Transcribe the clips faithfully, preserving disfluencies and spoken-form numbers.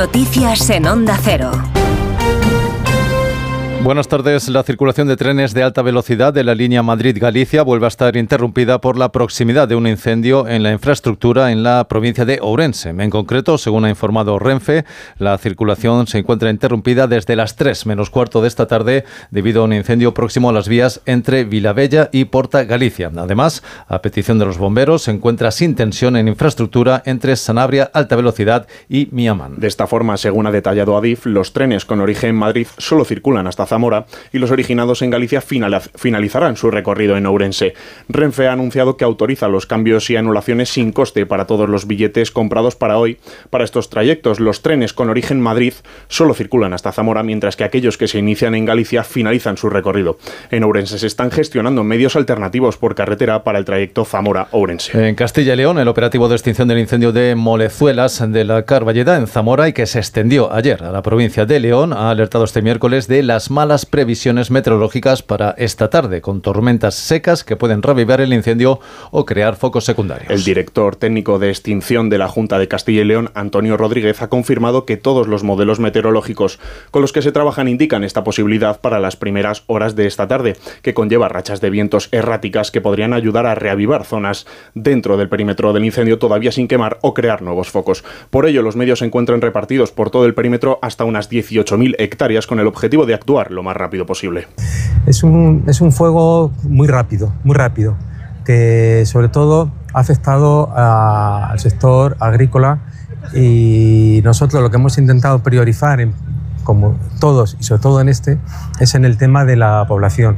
Noticias en Onda Cero. Buenas tardes. La circulación de trenes de alta velocidad de la línea Madrid-Galicia vuelve a estar interrumpida por la proximidad de un incendio en la infraestructura en la provincia de Ourense. En concreto, según ha informado Renfe, la circulación se encuentra interrumpida desde las tres menos cuarto de esta tarde debido a un incendio próximo a las vías entre Vilabella y Porta Galicia. Además, a petición de los bomberos, se encuentra sin tensión en infraestructura entre Sanabria, alta velocidad, y Miamán. De esta forma, según ha detallado Adif, los trenes con origen en Madrid solo circulan hasta Zamora y los originados en Galicia finalizarán su recorrido en Ourense. Renfe ha anunciado que autoriza los cambios y anulaciones sin coste para todos los billetes comprados para hoy. Para estos trayectos, los trenes con origen Madrid solo circulan hasta Zamora, mientras que aquellos que se inician en Galicia finalizan su recorrido. En Ourense se están gestionando medios alternativos por carretera para el trayecto Zamora-Ourense. En Castilla y León, el operativo de extinción del incendio de Molezuelas de la Carballeda en Zamora y que se extendió ayer a la provincia de León ha alertado este miércoles de las malas previsiones meteorológicas para esta tarde, con tormentas secas que pueden reavivar el incendio o crear focos secundarios. El director técnico de extinción de la Junta de Castilla y León, Antonio Rodríguez, ha confirmado que todos los modelos meteorológicos con los que se trabajan indican esta posibilidad para las primeras horas de esta tarde, que conlleva rachas de vientos erráticas que podrían ayudar a reavivar zonas dentro del perímetro del incendio todavía sin quemar o crear nuevos focos. Por ello, los medios se encuentran repartidos por todo el perímetro hasta unas dieciocho mil hectáreas con el objetivo de actuar lo más rápido posible. Es un, es un fuego muy rápido, muy rápido, que sobre todo ha afectado a, al sector agrícola, y nosotros lo que hemos intentado priorizar, en, como todos y sobre todo en este, es en el tema de la población.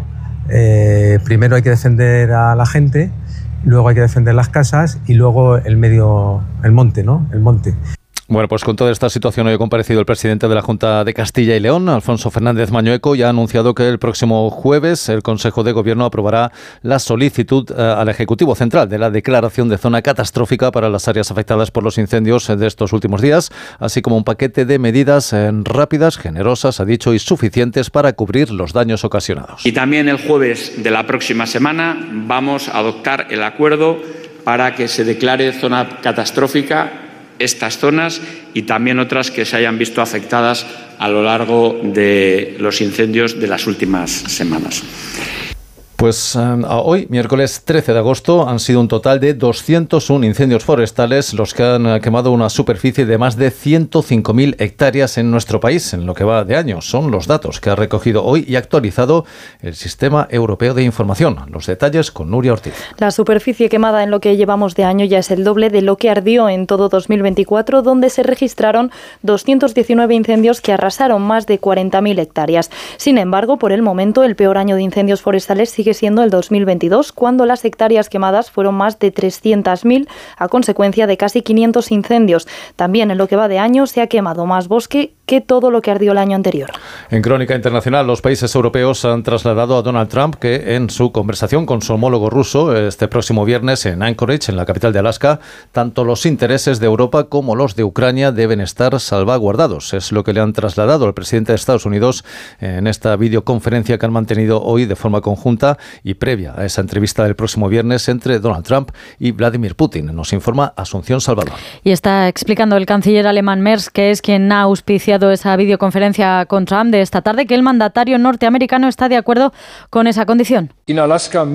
Eh, primero hay que defender a la gente, luego hay que defender las casas y luego el medio, el monte, ¿no? El monte. Bueno, pues con toda esta situación hoy ha comparecido el presidente de la Junta de Castilla y León, Alfonso Fernández Mañueco, y ha anunciado que el próximo jueves el Consejo de Gobierno aprobará la solicitud eh, al Ejecutivo Central de la declaración de zona catastrófica para las áreas afectadas por los incendios de estos últimos días, así como un paquete de medidas eh, rápidas, generosas, ha dicho, y suficientes para cubrir los daños ocasionados. Y también el jueves de la próxima semana vamos a adoptar el acuerdo para que se declare zona catastrófica estas zonas y también otras que se hayan visto afectadas a lo largo de los incendios de las últimas semanas. Pues eh, hoy, miércoles trece de agosto, han sido un total de doscientos uno incendios forestales los que han eh, quemado una superficie de más de ciento cinco mil hectáreas en nuestro país, en lo que va de año. Son los datos que ha recogido hoy y actualizado el Sistema Europeo de Información. Los detalles con Nuria Ortiz. La superficie quemada en lo que llevamos de año ya es el doble de lo que ardió en todo dos mil veinticuatro, donde se registraron doscientos diecinueve incendios que arrasaron más de cuarenta mil hectáreas. Sin embargo, por el momento, el peor año de incendios forestales sigue siendo el dos mil veintidós, cuando las hectáreas quemadas fueron más de trescientas mil a consecuencia de casi quinientos incendios. También en lo que va de año se ha quemado más bosque que todo lo que ardió el año anterior. En Crónica Internacional, los países europeos han trasladado a Donald Trump que en su conversación con su homólogo ruso este próximo viernes en Anchorage, en la capital de Alaska, tanto los intereses de Europa como los de Ucrania deben estar salvaguardados. Es lo que le han trasladado al presidente de Estados Unidos en esta videoconferencia que han mantenido hoy de forma conjunta y previa a esa entrevista del próximo viernes entre Donald Trump y Vladimir Putin. Nos informa Asunción Salvador. Y está explicando el canciller alemán Merz, que es quien ha auspiciado esa videoconferencia con Trump de esta tarde, que el mandatario norteamericano está de acuerdo con esa condición. En Alaska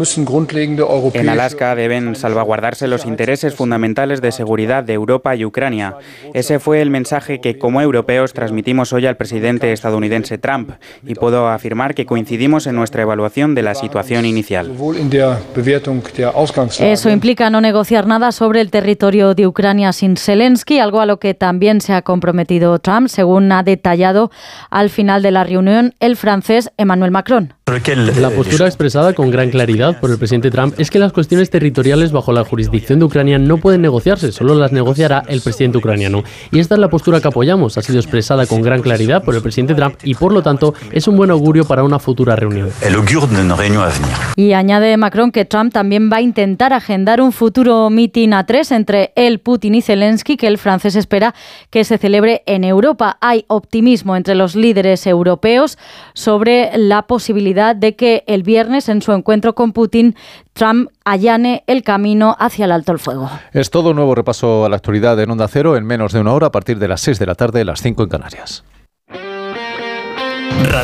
deben salvaguardarse los intereses fundamentales de seguridad de Europa y Ucrania. Ese fue el mensaje que como europeos transmitimos hoy al presidente estadounidense Trump, y puedo afirmar que coincidimos en nuestra evaluación de la situación inicial. Eso implica no negociar nada sobre el territorio de Ucrania sin Zelensky, algo a lo que también se ha comprometido Trump, según ha detallado al final de la reunión el francés Emmanuel Macron. La postura expresada con gran claridad por el presidente Trump es que las cuestiones territoriales bajo la jurisdicción de Ucrania no pueden negociarse, solo las negociará el presidente ucraniano. Y esta es la postura que apoyamos, ha sido expresada con gran claridad por el presidente Trump y por lo tanto es un buen augurio para una futura reunión. Y añade Macron que Trump también va a intentar agendar un futuro mitin a tres entre él, Putin y Zelensky, que el francés espera que se celebre en Europa. Hay optimismo entre los líderes europeos sobre la posibilidad posibilidad de que el viernes, en su encuentro con Putin, Trump allane el camino hacia el alto el fuego. Es todo un nuevo repaso a la actualidad en Onda Cero en menos de una hora a partir de las seis de la tarde, las cinco en Canarias.